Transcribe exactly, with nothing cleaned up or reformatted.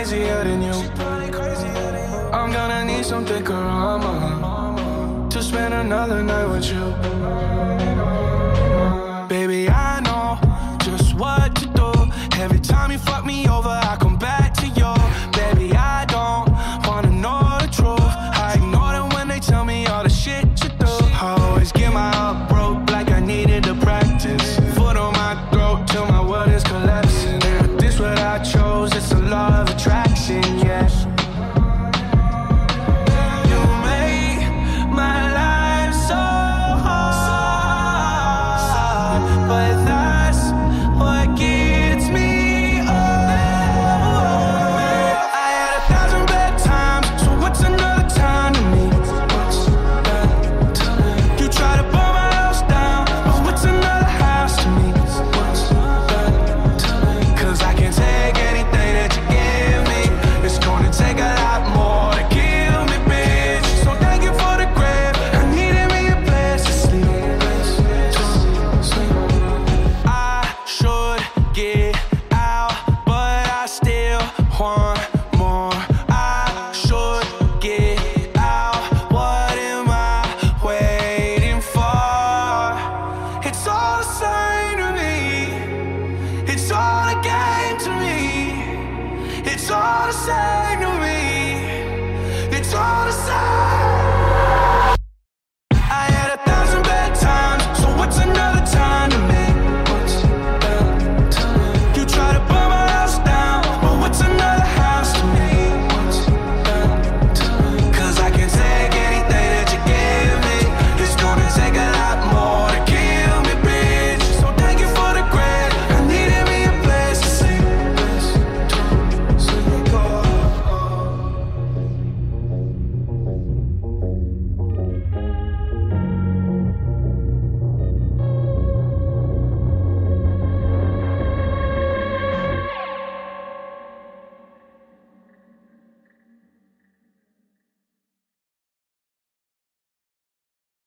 crazier than you. I'm gonna need some thicker armor to spend another night with you. Baby, I know just what to do. Every time you fuck me over, I come back to you. Baby, I don't wanna know the truth. I ignore them when they tell me all the shit you do. I always get my heart broke like I needed to practice. Foot on my throat till my world is collapsing. But this what I chose, it's a law of attraction, yeah. You make my life so hard, but that's what gets me over. I had a thousand bad times, so what's another time to me? What's that to me? You try to burn my house down, but what's another house to me? What's that to me? Cause I can't take anything that you give me. It's gonna take a lot more to kill me, bitch. So thank you for the grave. I needed me a place to sleep. I should get out, but I still want more. I should get out. What am I waiting for? It's all the same to me. It's all a game to me. It's all the same.